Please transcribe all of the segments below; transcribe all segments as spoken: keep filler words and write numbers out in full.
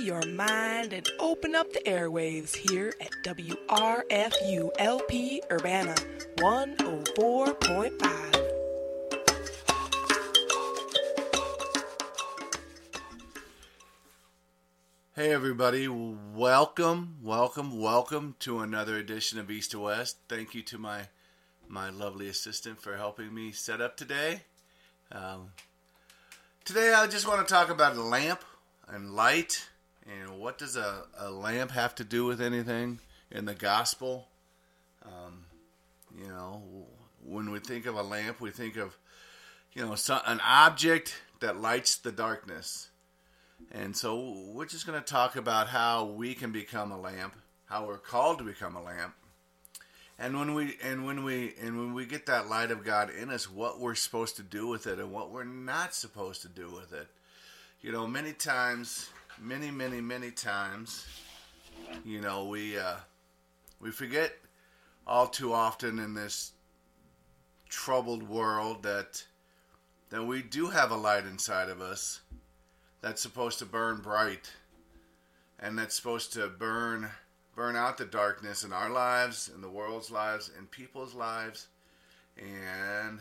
your mind and open up the airwaves here at W R F U L P Urbana one oh four point five. Hey everybody, welcome, welcome, welcome to another edition of East to West. Thank you to my my lovely assistant for helping me set up today. Um, today I just want to talk about a lamp and light, and what does a, a lamp have to do with anything in the gospel? Um, you know, when we think of a lamp, we think of, you know, some, an object that lights the darkness. And so we're just going to talk about how we can become a lamp, how we're called to become a lamp. And when we and when we and when we get that light of God in us, what we're supposed to do with it and what we're not supposed to do with it. You know, many times, many, many, many times, you know, we uh, we forget all too often in this troubled world that that we do have a light inside of us that's supposed to burn bright, and that's supposed to burn burn out the darkness in our lives, in the world's lives, in people's lives. And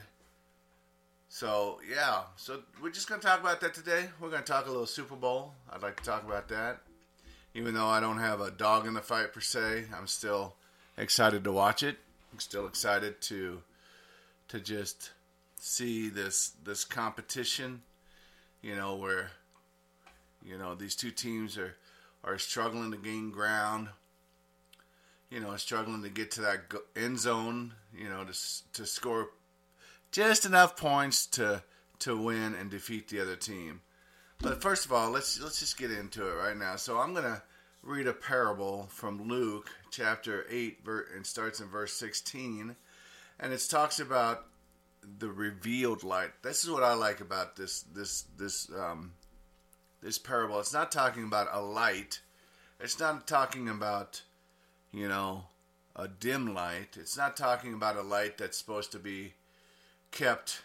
so, yeah, so we're just going to talk about that today. We're going to talk a little Super Bowl. I'd like to talk about that. Even though I don't have a dog in the fight per se, I'm still excited to watch it. I'm still excited to to just see this this competition, you know, where, you know, these two teams are, are struggling to gain ground, you know, struggling to get to that end zone, you know, to to score just enough points to to win and defeat the other team. But first of all, let's let's just get into it right now. So I'm going to read a parable from Luke chapter eight, and starts in verse sixteen, and it talks about the revealed light. This is what I like about this this this um this parable. It's not talking about a light. It's not talking about, you know, a dim light. It's not talking about a light that's supposed to be kept,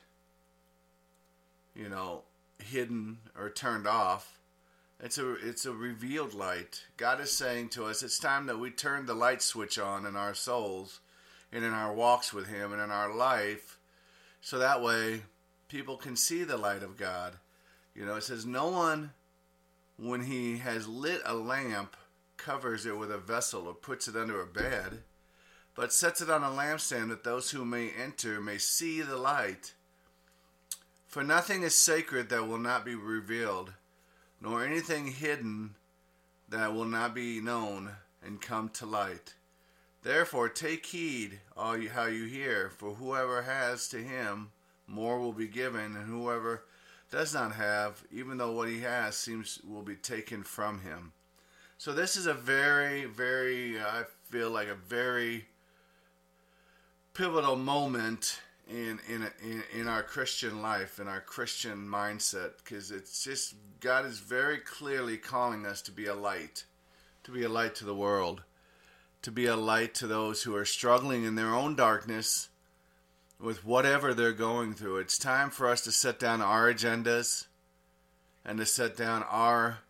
you know, hidden or turned off. It's a it's a revealed light. God is saying to us, it's time that we turn the light switch on in our souls and in our walks with Him and in our life, so that way people can see the light of God. You know, it says, no one, when he has lit a lamp, covers it with a vessel or puts it under a bed, but sets it on a lampstand, that those who may enter may see the light. For nothing is sacred that will not be revealed, nor anything hidden that will not be known and come to light. Therefore take heed all you, how you hear, for whoever has, to him more will be given, and whoever does not have, even though what he has seems will be taken from him. So this is a very, very, I feel like a very pivotal moment in in in, in our Christian life, in our Christian mindset, because it's just, God is very clearly calling us to be a light, to be a light to the world, to be a light to those who are struggling in their own darkness with whatever they're going through. It's time for us to set down our agendas and to set down our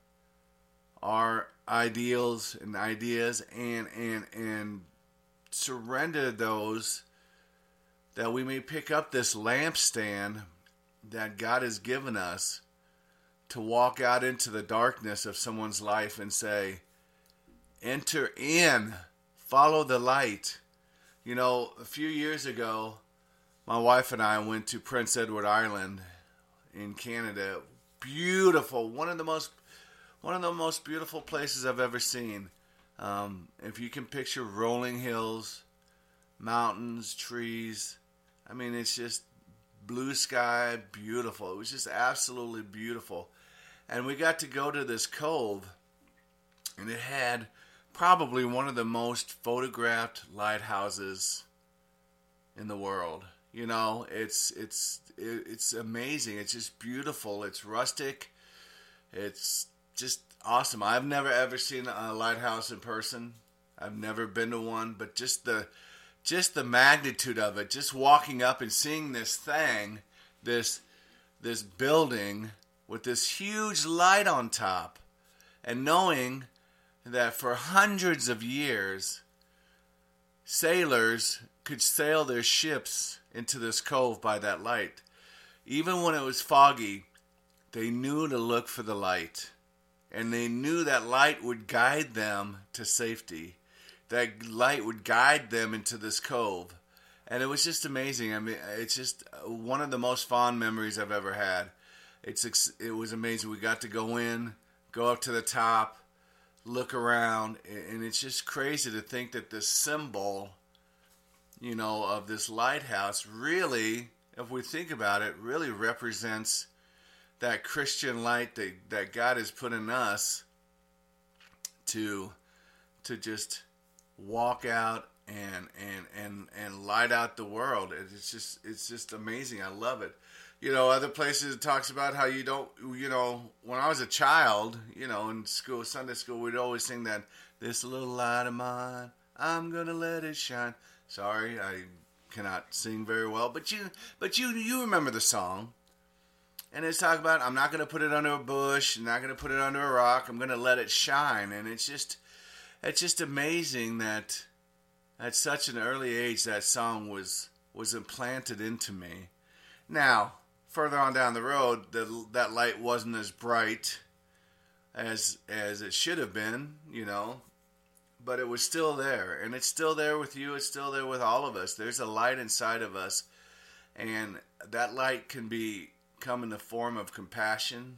our ideals and ideas and and and surrender those, that we may pick up this lampstand that God has given us to walk out into the darkness of someone's life and say, enter in, follow the light. You know, a few years ago, my wife and I went to Prince Edward Island in Canada. Beautiful, one of the most one of the most beautiful places I've ever seen. Um, if you can picture rolling hills, mountains, trees, I mean, it's just blue sky, beautiful. It was just absolutely beautiful. And we got to go to this cove, and it had probably one of the most photographed lighthouses in the world. You know, it's it's it's amazing. It's just beautiful. It's rustic. It's just awesome. I've never ever seen a lighthouse in person. I've never been to one, but just the just the magnitude of it, just walking up and seeing this thing, this this building with this huge light on top, and knowing that for hundreds of years, sailors could sail their ships into this cove by that light. Even when it was foggy, they knew to look for the light. And they knew that light would guide them to safety. That light would guide them into this cove. And it was just amazing. I mean, it's just one of the most fond memories I've ever had. It's It was amazing. We got to go in, go up to the top, look around. And it's just crazy to think that this symbol, you know, of this lighthouse really, if we think about it, really represents that Christian light that, that God has put in us to to just walk out and and and and light out the world. It's just it's just amazing. I love it. You know, other places it talks about how you don't, you know, when I was a child, you know, in school, Sunday school, we'd always sing that, "This little light of mine, I'm gonna let it shine." Sorry, I cannot sing very well, but you but you you remember the song. And it's talking about, I'm not going to put it under a bush, I'm not going to put it under a rock, I'm going to let it shine. And it's just, it's just amazing that at such an early age that song was was implanted into me. Now, further on down the road, the, that light wasn't as bright as as it should have been, you know, but it was still there. And it's still there with you, it's still there with all of us. There's a light inside of us, and that light can be come in the form of compassion,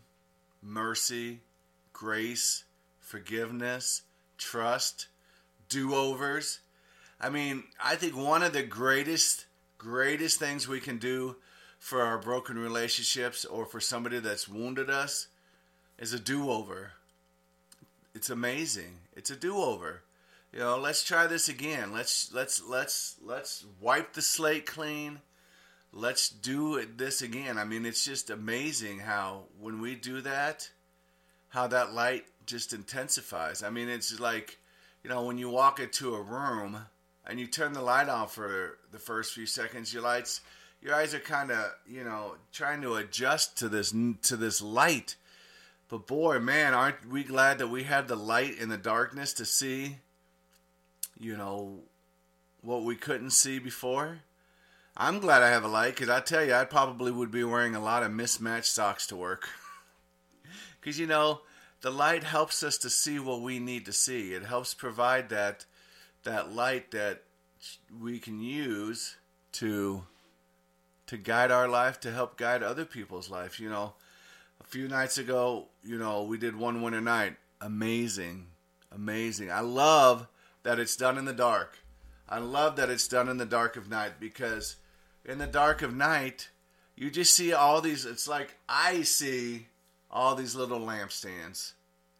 mercy, grace, forgiveness, trust, do-overs. I mean, I think one of the greatest, greatest things we can do for our broken relationships or for somebody that's wounded us is a do-over. It's amazing. It's a do-over. You know, let's try this again. Let's let's let's let's wipe the slate clean. Let's do this again. I mean, it's just amazing how when we do that, how that light just intensifies. I mean, it's like, you know, when you walk into a room and you turn the light on for the first few seconds, your lights, your eyes are kind of, you know, trying to adjust to this to this light. But boy, man, aren't we glad that we have the light in the darkness to see, you know, what we couldn't see before? I'm glad I have a light, because I tell you, I probably would be wearing a lot of mismatched socks to work. Because, you know, the light helps us to see what we need to see. It helps provide that that light that we can use to to guide our life, to help guide other people's life. You know, a few nights ago, you know, we did One Winter Night. Amazing. Amazing. I love that it's done in the dark. I love that it's done in the dark of night, because in the dark of night, you just see all these, it's like I see all these little lampstands,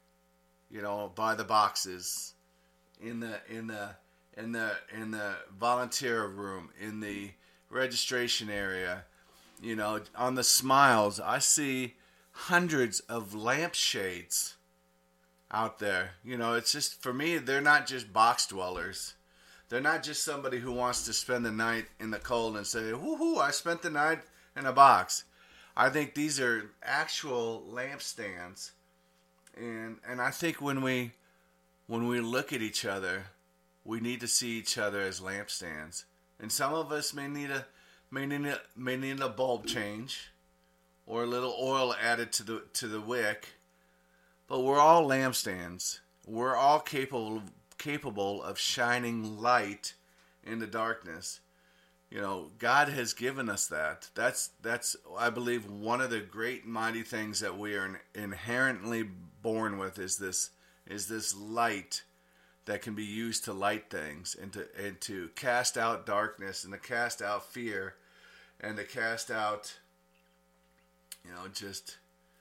you know, by the boxes, in the, in the, in the, in the volunteer room, in the registration area, you know, on the smiles. I see hundreds of lampshades out there. You know, it's just, for me, they're not just box dwellers. They're not just somebody who wants to spend the night in the cold and say, woohoo, I spent the night in a box. I think these are actual lampstands. And and I think when we when we look at each other, we need to see each other as lampstands. And some of us may need a may need a, may need a bulb change or a little oil added to the to the wick. But we're all lampstands. We're all capable of capable of shining light in the darkness. You know, God has given us that. That's, that's I believe, one of the great mighty things that we are inherently born with is this is this light that can be used to light things and to, and to cast out darkness and to cast out fear and to cast out, you know, just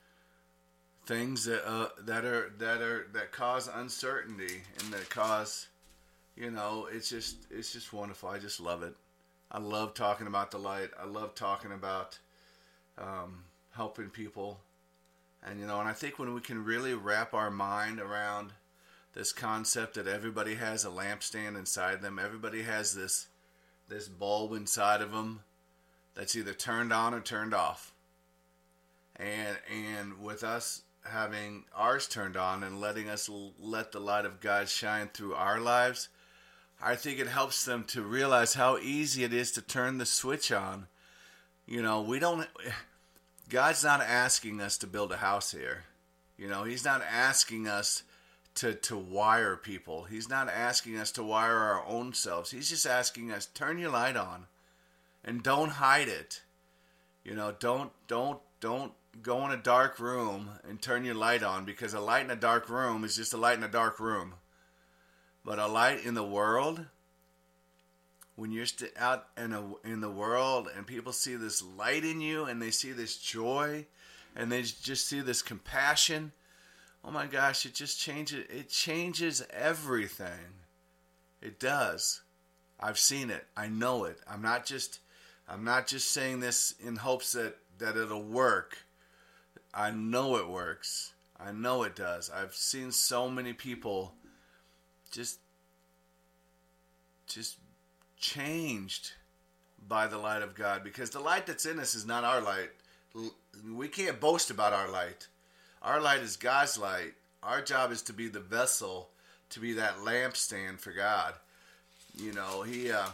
things that uh, that are that are that cause uncertainty and that cause, you know, it's just it's just wonderful. I just love it. I love talking about the light. I love talking about um, helping people, and you know, and I think when we can really wrap our mind around this concept that everybody has a lampstand inside them, everybody has this this bulb inside of them that's either turned on or turned off, and and with us having ours turned on and letting us l- let the light of God shine through our lives, I think it helps them to realize how easy it is to turn the switch on. You know, we don't, God's not asking us to build a house here. You know, He's not asking us to, to wire people. He's not asking us to wire our own selves. He's just asking us, turn your light on and don't hide it. You know, don't, don't, don't go in a dark room and turn your light on, because a light in a dark room is just a light in a dark room. But a light in the world, when you're st- out in, a, in the world and people see this light in you and they see this joy and they just see this compassion, oh my gosh, it just changes, it changes everything. It does. I've seen it. I know it. I'm not just, I'm not just saying this in hopes that, that it'll work. I know it works. I know it does. I've seen so many people just just changed by the light of God, because the light that's in us is not our light. We can't boast about our light. Our light is God's light. Our job is to be the vessel, to be that lampstand for God. You know, he uh,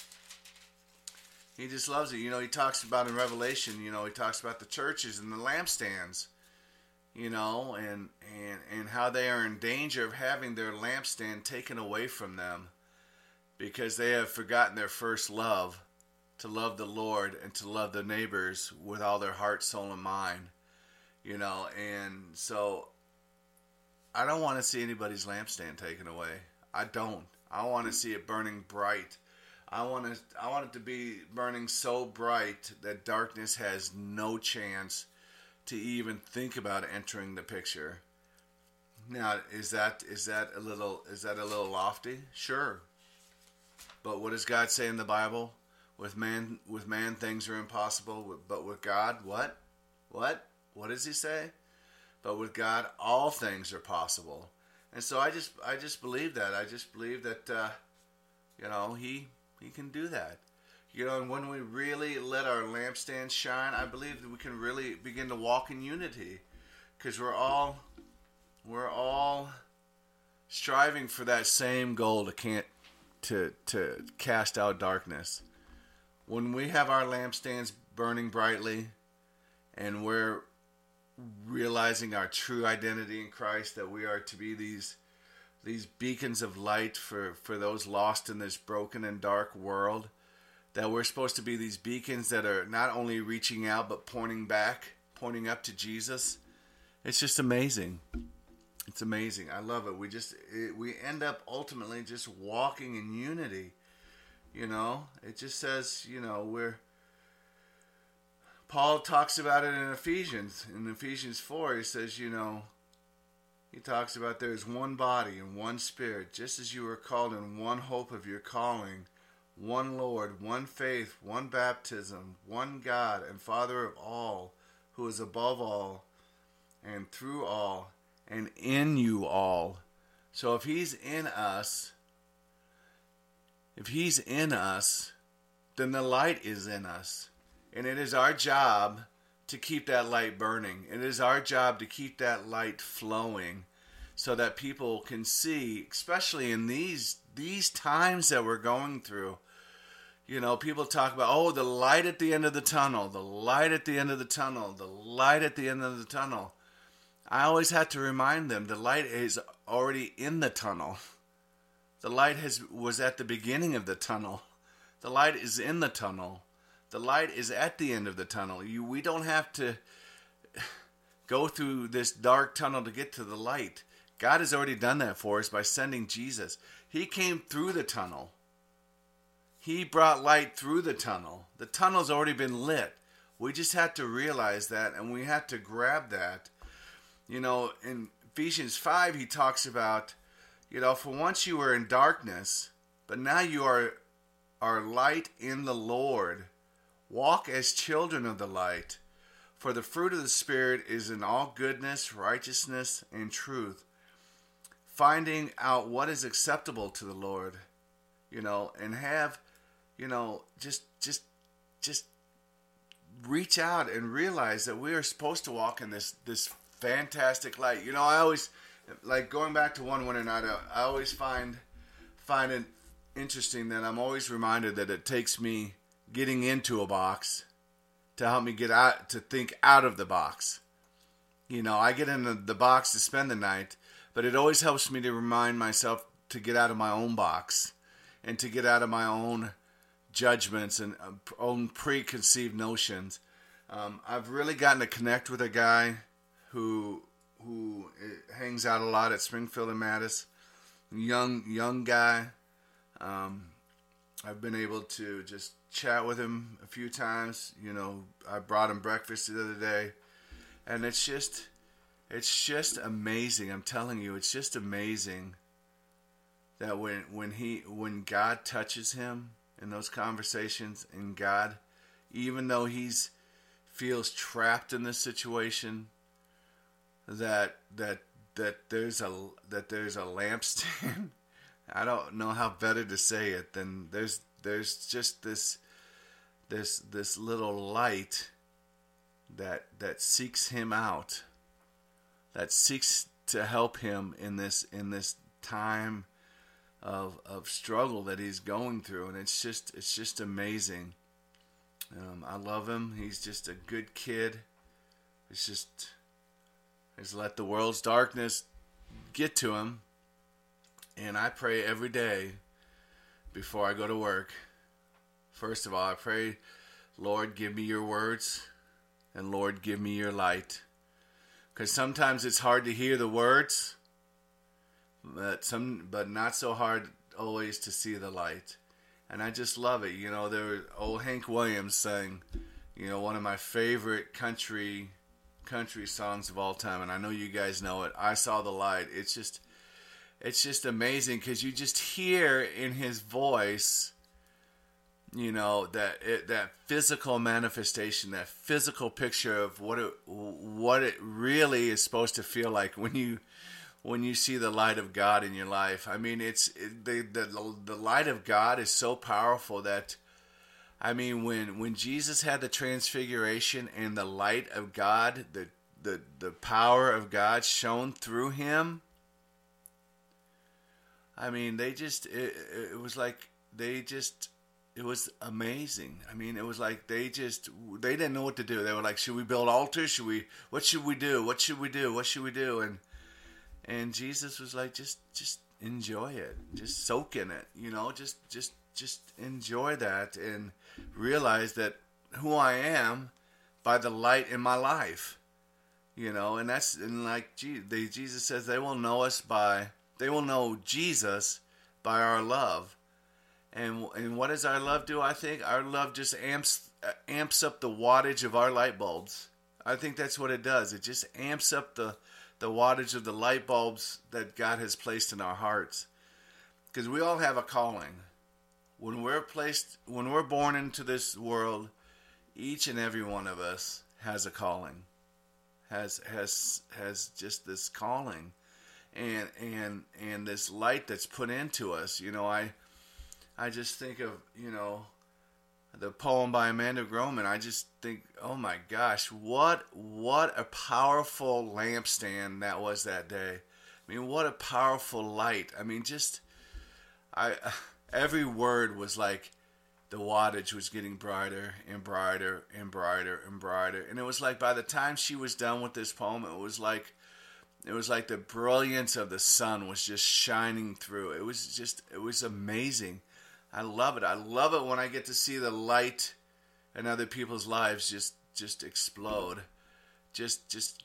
he just loves it. You know, he talks about in Revelation, you know, he talks about the churches and the lampstands, you know, and, and, and how they are in danger of having their lampstand taken away from them because they have forgotten their first love, to love the Lord and to love their neighbors with all their heart, soul, and mind, you know. And so I don't want to see anybody's lampstand taken away. I don't. I want to see it burning bright. I want to, I want it to be burning so bright that darkness has no chance to even think about entering the picture. Now, is that is that a little is that a little lofty? Sure. But what does God say in the Bible? With man, with man things are impossible, but with God, what? What? What does He say? But with God, all things are possible. And so I just, I just believe that. I just believe that, uh, you know, He, He can do that. You know, and when we really let our lampstand shine, I believe that we can really begin to walk in unity, because we're all, we're all striving for that same goal to can't, to to cast out darkness. When we have our lampstands burning brightly, and we're realizing our true identity in Christ, that we are to be these these beacons of light for, for those lost in this broken and dark world, that we're supposed to be these beacons that are not only reaching out but pointing back, pointing up to Jesus. It's just amazing. It's amazing. I love it. We just it, we end up ultimately just walking in unity. You know, it just says, you know, we're Paul talks about it in Ephesians. In Ephesians four, he says, you know, he talks about there's one body and one spirit, just as you were called in one hope of your calling, one Lord, one faith, one baptism, one God and Father of all, who is above all and through all and in you all. So if He's in us, if He's in us, then the light is in us. And it is our job to keep that light burning. It is our job to keep that light flowing so that people can see, especially in these these times that we're going through. You know, people talk about, oh, the light at the end of the tunnel, the light at the end of the tunnel, the light at the end of the tunnel. I always have to remind them the light is already in the tunnel. The light has was at the beginning of the tunnel. The light is in the tunnel. The light is at the end of the tunnel. You, we don't have to go through this dark tunnel to get to the light. God has already done that for us by sending Jesus. He came through the tunnel. He brought light through the tunnel. The tunnel's already been lit. We just have to realize that, and we have to grab that. You know, in Ephesians five, he talks about, you know, for once you were in darkness, but now you are, are light in the Lord. Walk as children of the light, for the fruit of the Spirit is in all goodness, righteousness, and truth, finding out what is acceptable to the Lord, you know, and have, you know, just, just, just reach out and realize that we are supposed to walk in this, this fantastic light. You know, I always, like going back to one winter night, I, I always find, find it interesting that I'm always reminded that it takes me getting into a box to help me get out, to think out of the box. You know, I get in the, the box to spend the night, but it always helps me to remind myself to get out of my own box and to get out of my own judgments and uh, own preconceived notions. Um, I've really gotten to connect with a guy who who hangs out a lot at Springfield and Mattis. Young young guy. Um, I've been able to just chat with him a few times. You know, I brought him breakfast the other day, and it's just it's just amazing. I'm telling you, it's just amazing that when when he when God touches him in those conversations, and God, even though he's feels trapped in this situation, that that that there's a that there's a lampstand. I don't know how better to say it than there's there's just this this this little light that that seeks him out, that seeks to help him in this in this time of of struggle that he's going through, and it's just it's just amazing. Um, I love him. He's just a good kid. It's just just let the world's darkness get to him, and I pray every day before I go to work. First of all, I pray, Lord, give me your words, and Lord, give me your light, because sometimes it's hard to hear the words. But some, but not so hard always to see the light, and I just love it. You know, there was old Hank Williams sang, you know, one of my favorite country country songs of all time, and I know you guys know it. I Saw the Light. It's just, it's just amazing because you just hear in his voice, you know, that it, that physical manifestation, that physical picture of what it what it really is supposed to feel like when you. When you see the light of God in your life. I mean, it's it, the, the the light of God is so powerful that, I mean, when when Jesus had the transfiguration and the light of God, the the, the power of God shone through him, I mean, they just, it, it was like, they just, it was amazing. I mean, it was like they just, they didn't know what to do. They were like, should we build altars? Should we, what should we do? What should we do? What should we do? And And Jesus was like, just, just enjoy it. Just soak in it, you know, just, just, just enjoy that and realize that who I am by the light in my life, you know, and that's, and like they, Jesus says they will know us by, they will know Jesus by our love. And, and what does our love do? I think our love just amps, amps up the wattage of our light bulbs. I think that's what it does. It just amps up the, the wattage of the light bulbs that God has placed in our hearts. Because we all have a calling. When we're placed, when we're born into this world, each and every one of us has a calling. Has has has just this calling. And and and this light that's put into us. You know, I I just think of, you know, the poem by Amanda Groman. I just think, oh my gosh, what what a powerful lampstand that was that day. I mean, what a powerful light. I mean, just I every word was like the wattage was getting brighter and brighter and brighter and brighter. And it was like by the time she was done with this poem, it was like it was like the brilliance of the sun was just shining through. It was just it was amazing. I love it. I love it when I get to see the light in other people's lives just just explode. Just, just,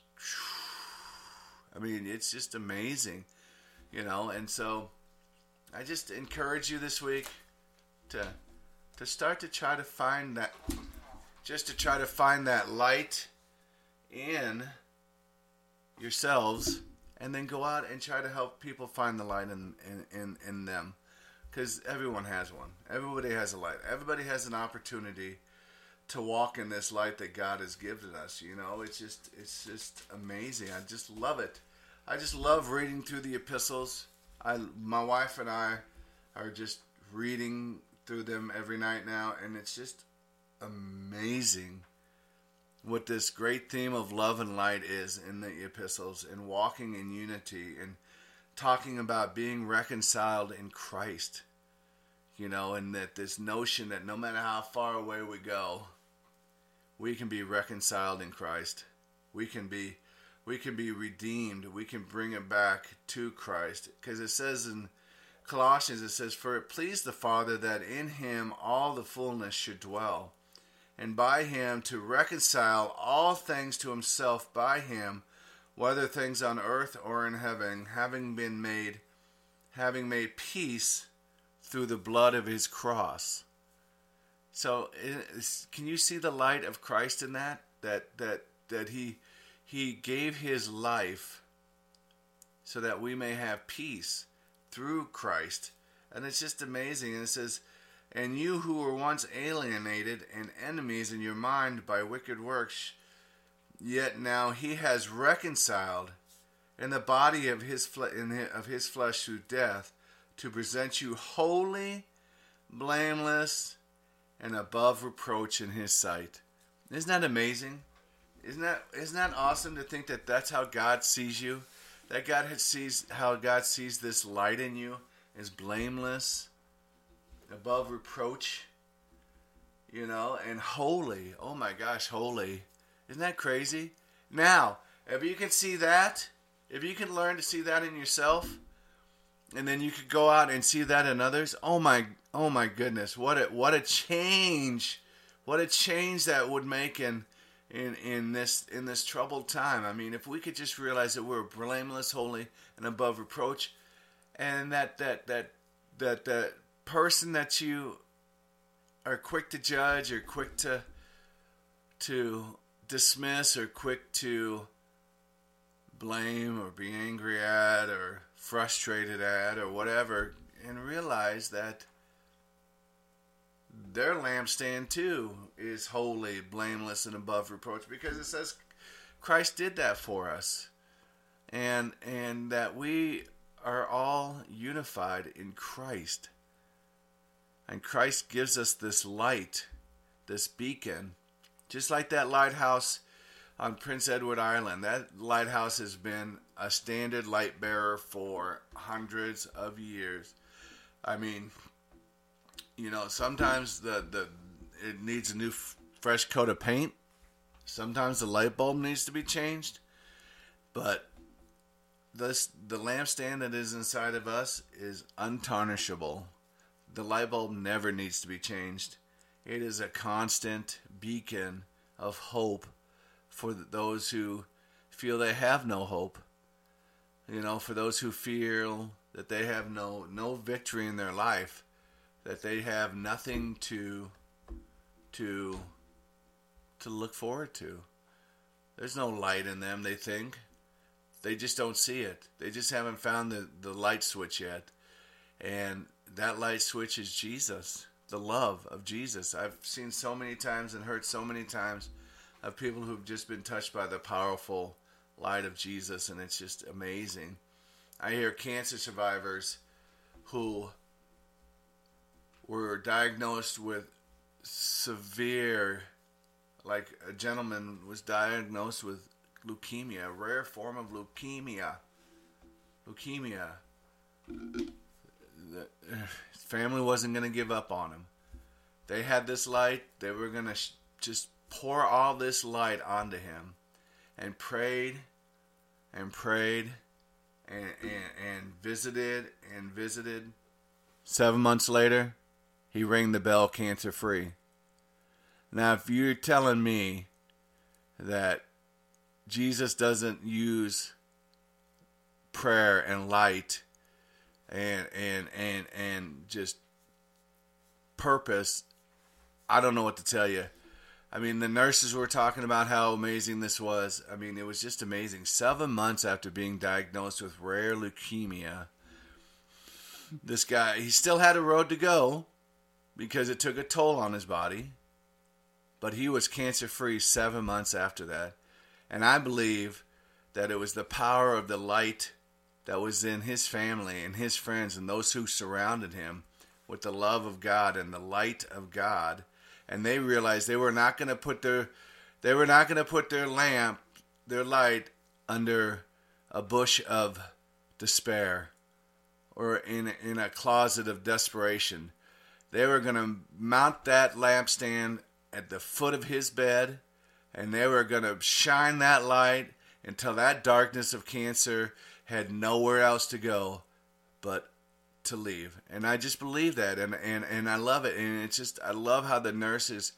I mean, it's just amazing, you know. And so I just encourage you this week to to start to try to find that, just to try to find that light in yourselves, and then go out and try to help people find the light in in, in, in them. Because everyone has one. Everybody has a light. Everybody has an opportunity to walk in this light that God has given us. You know, it's just it's just amazing. I just love it. I just love reading through the epistles. I, my wife and I are just reading through them every night now, and it's just amazing what this great theme of love and light is in the epistles, and walking in unity, and talking about being reconciled in Christ. You know, and that this notion that no matter how far away we go, we can be reconciled in Christ. We can be we can be redeemed. We can bring it back to Christ. Because it says in Colossians, it says, "For it pleased the Father that in him all the fullness should dwell, and by him to reconcile all things to himself by him, whether things on earth or in heaven, having been made, having made peace through the blood of his cross." So, can you see the light of Christ in that? That that that he he gave his life so that we may have peace through Christ, and it's just amazing. And it says, "And you who were once alienated and enemies in your mind by wicked works, yet now he has reconciled in the body of his fle- in his, of his flesh through death, to present you holy, blameless, and above reproach in his sight." Isn't that amazing? Isn't that isn't that awesome to think that that's how God sees you? That God has sees how God sees this light in you is blameless, above reproach, you know, and holy. Oh my gosh, holy. Isn't that crazy? Now, if you can see that, if you can learn to see that in yourself, and then you could go out and see that in others. Oh my, oh my goodness! What a what a change! What a change that would make in in in this in this troubled time. I mean, if we could just realize that we're blameless, holy, and above reproach, and that that that that that person that you are quick to judge, or quick to to dismiss, or quick to blame, or be angry at, or frustrated at, or whatever, and realize that their lampstand too is holy, blameless, and above reproach, because it says Christ did that for us, and and that we are all unified in Christ, and Christ gives us this light, this beacon, just like that lighthouse on Prince Edward Island. That lighthouse has been a standard light bearer for hundreds of years. I mean, you know, sometimes the, the it needs a new f- fresh coat of paint. Sometimes the light bulb needs to be changed. But this the lampstand that is inside of us is untarnishable. The light bulb never needs to be changed. It is a constant beacon of hope for those who feel they have no hope. You know, for those who feel that they have no no victory in their life, that they have nothing to to to look forward to. There's no light in them, they think. They just don't see it. They just haven't found the, the light switch yet. And that light switch is Jesus, the love of Jesus. I've seen so many times and heard so many times of people who've just been touched by the powerful light of Jesus, and it's just amazing. I hear cancer survivors who were diagnosed with severe, like a gentleman was diagnosed with leukemia, a rare form of leukemia. Leukemia. The, his family wasn't going to give up on him. They had this light. They were going to sh- just pour all this light onto him, and prayed and prayed and, and, and visited and visited. Seven months later, he rang the bell cancer free. Now, if you're telling me that Jesus doesn't use prayer and light and and and and just purpose, I don't know what to tell you. I mean, the nurses were talking about how amazing this was. I mean, it was just amazing. Seven months after being diagnosed with rare leukemia, this guy, he still had a road to go because it took a toll on his body. But he was cancer-free seven months after that. And I believe that it was the power of the light that was in his family and his friends and those who surrounded him with the love of God and the light of God. And they realized they were not going to put their They were not going to put their lamp, their light, under a bush of despair or in, in a closet of desperation. They were going to mount that lampstand at the foot of his bed, and they were going to shine that light until that darkness of cancer had nowhere else to go but to leave. And I just believe that, and, and, and I love it. And it's just, I love how the nurses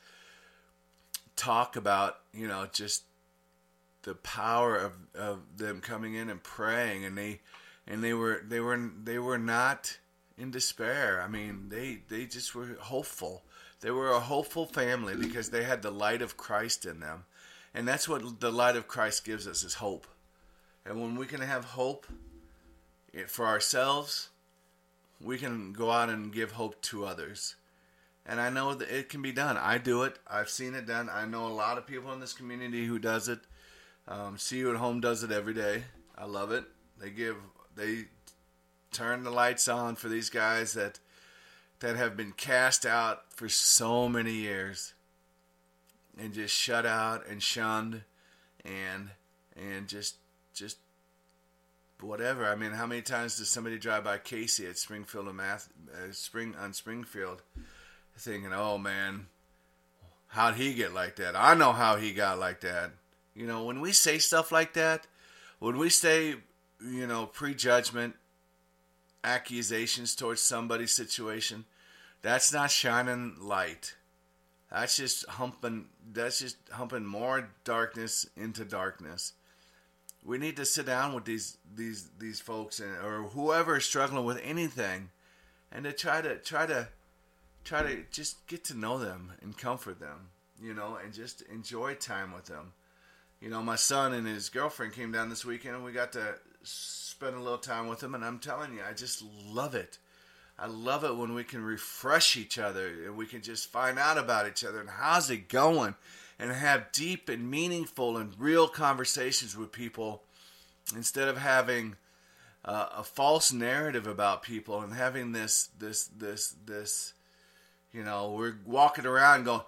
talk about, you know, just the power of, of them coming in and praying, and they and they were they were they were not in despair. I mean, they they just were hopeful. They were a hopeful family because they had the light of Christ in them. And that's what the light of Christ gives us, is hope. And when we can have hope for ourselves, we can go out and give hope to others. And I know that it can be done. I do it. I've seen it done. I know a lot of people in this community who does it. Um, See You at Home does it every day. I love it. They give, they turn the lights on for these guys that that have been cast out for so many years and just shut out and shunned and and just just whatever. I mean, how many times does somebody drive by Casey at Springfield and Math, uh, Spring on Springfield, thinking, "Oh man, how'd he get like that? I know how he got like that." You know, when we say stuff like that, when we say, you know, prejudgment, accusations towards somebody's situation, that's not shining light. That's just humping. That's just humping more darkness into darkness. We need to sit down with these these these folks and or whoever is struggling with anything, and to try to try to try to just get to know them and comfort them, you know, and just enjoy time with them. You know, my son and his girlfriend came down this weekend, and we got to spend a little time with them. And I'm telling you, I just love it. I love it when we can refresh each other and we can just find out about each other and how's it going, and have deep and meaningful and real conversations with people instead of having uh, a false narrative about people and having this, this, this, this, you know, we're walking around going,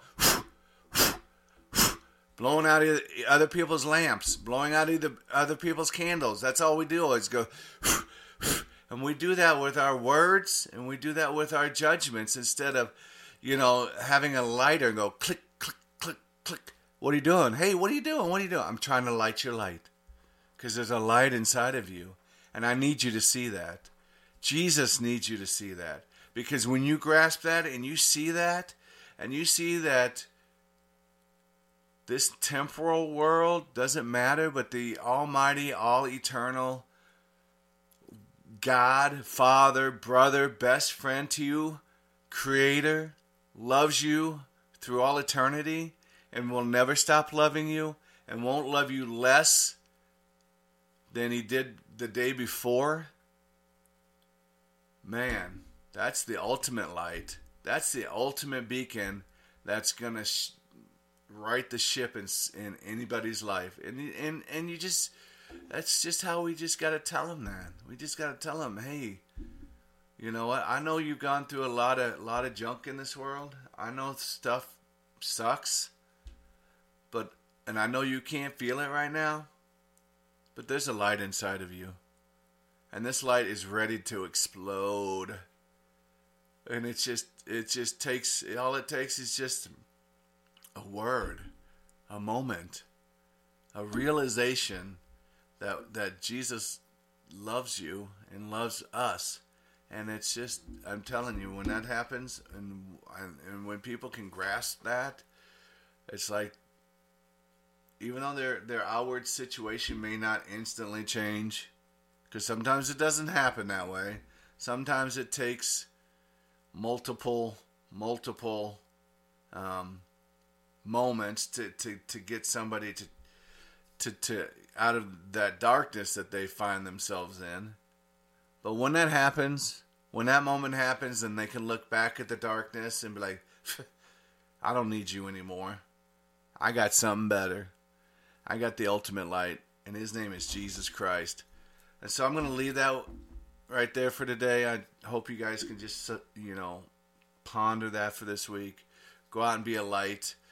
blowing out other people's lamps, blowing out either other people's candles. That's all we do is go, and we do that with our words, and we do that with our judgments instead of, you know, having a lighter and go click, click, click, click. What are you doing? Hey, what are you doing? What are you doing? I'm trying to light your light, because there's a light inside of you, and I need you to see that. Jesus needs you to see that, because when you grasp that and you see that, and you see that this temporal world doesn't matter, but the almighty, all-eternal God, Father, brother, best friend to you, Creator, loves you through all eternity and will never stop loving you and won't love you less than He did the day before. Man, that's the ultimate light. That's the ultimate beacon that's going to sh- right the ship in, in anybody's life. And, and, and you just... That's just how we just got to tell them that. We just got to tell them, hey, you know what? I know you've gone through a lot of lot of junk in this world. I know stuff sucks, but and I know you can't feel it right now, but there's a light inside of you, and this light is ready to explode. And it's just it just takes all it takes is just a word, a moment, a realization that that Jesus loves you and loves us. And it's just, I'm telling you, when that happens and, and and when people can grasp that, it's like, even though their their outward situation may not instantly change, because sometimes it doesn't happen that way. Sometimes it takes multiple multiple um, moments to, to, to get somebody to to to out of that darkness that they find themselves in. But when that happens, when that moment happens, and they can look back at the darkness and be like, I don't need you anymore. I got something better. I got the ultimate light, and His name is Jesus Christ. And so I'm going to leave that right there for today. I hope you guys can just, you know, ponder that for this week. Go out and be a light.